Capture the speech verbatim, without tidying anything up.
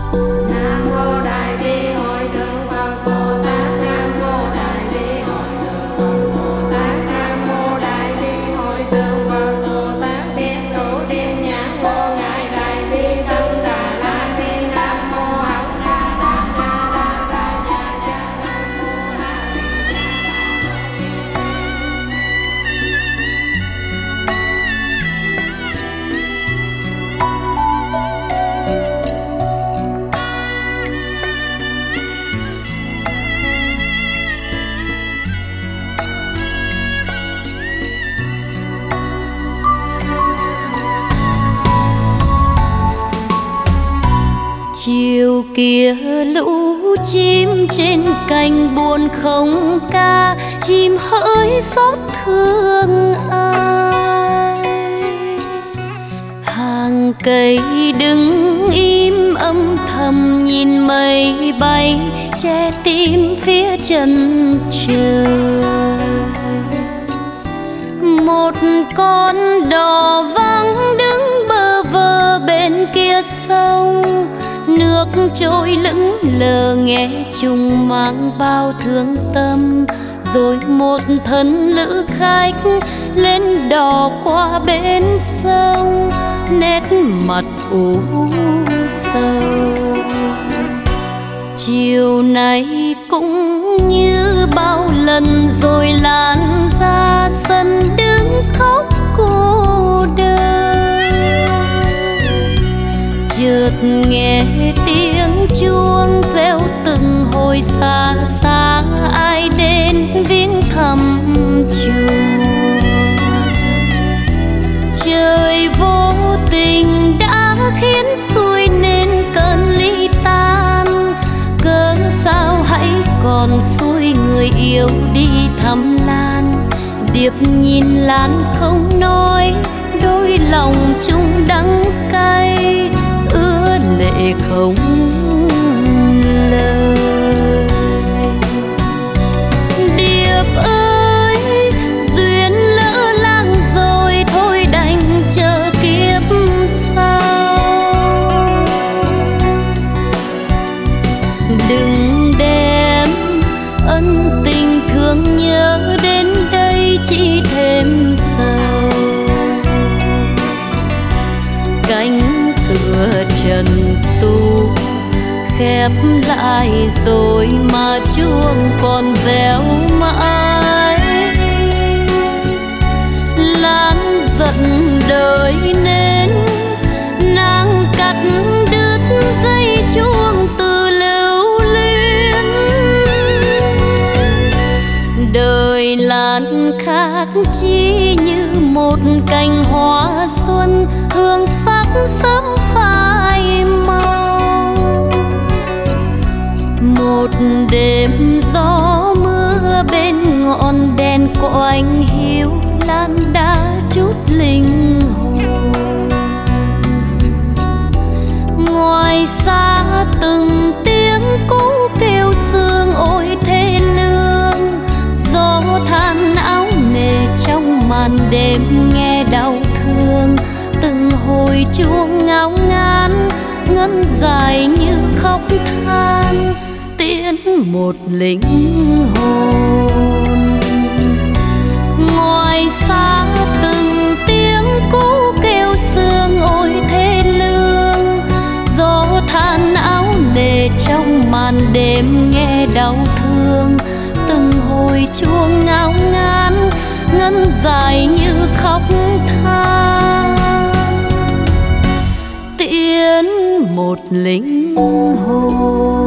Nam mô Đại Bi Hội Thượng Phật Bồ Tát. Nam mô Đại Bi Hội Thượng Phật Bồ Tát. Nam mô Đại Bi Hội Thượng Phật Bồ Tát. Thiên thủ thiên nhãn vô ngại Đại Bi Tâm Đà La Ni. Nam mô Hằng Đa Đa Đa Đa Đa Nha Nha. Nam mô A Di Đà chiều kia lũ chim trên cành buồn không ca, chim hỡi xót thương ai. Hàng cây đứng im âm thầm nhìn mây bay, che tim phía chân trời. Một con đò vắng đứng bơ vơ bên kia sông, nước trôi lững lờ nghe chung mang bao thương tâm. Rồi một thân lữ khách lên đò qua bên sông, nét mặt u sầu. Chiều nay cũng như bao lần rồi lan ra sân đứng khóc cô đơn. Chợt nghe tiếng chuông reo từng hồi xa xa, ai đến viếng thăm chùa. Trời vô tình đã khiến xuôi nên cơn ly tan, cớ sao hãy còn xuôi người yêu đi thăm Lan. Điệp nhìn Lan không nói, đôi lòng chung đắng cay, ứa lệ không lời. Điệp ơi, duyên lỡ làng rồi thôi đành chờ kiếp sau. Đừng đem ân tình thương nhớ đến đây chỉ thêm sầu. Cánh cửa trần tu khép lại rồi mà chuông còn réo mãi. Lan giận đời nên nàng cắt đứt dây chuông từ lưu luyến. Đời Lan khác chỉ như một cành hoa xuân, hương sắc sớm phai màu. Một đêm gió mưa bên ngọn đèn của anh hiu, Lan đã chút linh hồn. Ngoài xa từng tiếng cú kêu sương ôi thê lương, gió than áo nề trong màn đêm nghe đau thương. Từng hồi chuông ngao ngán ngân dài như khóc than, tiễn một linh hồn. Ngoài xa từng tiếng cú kêu sương ôi thê lương, gió than áo nề trong màn đêm nghe đau thương. Từng hồi chuông ngao ngán ngân dài như khóc than, tiễn một linh hồn.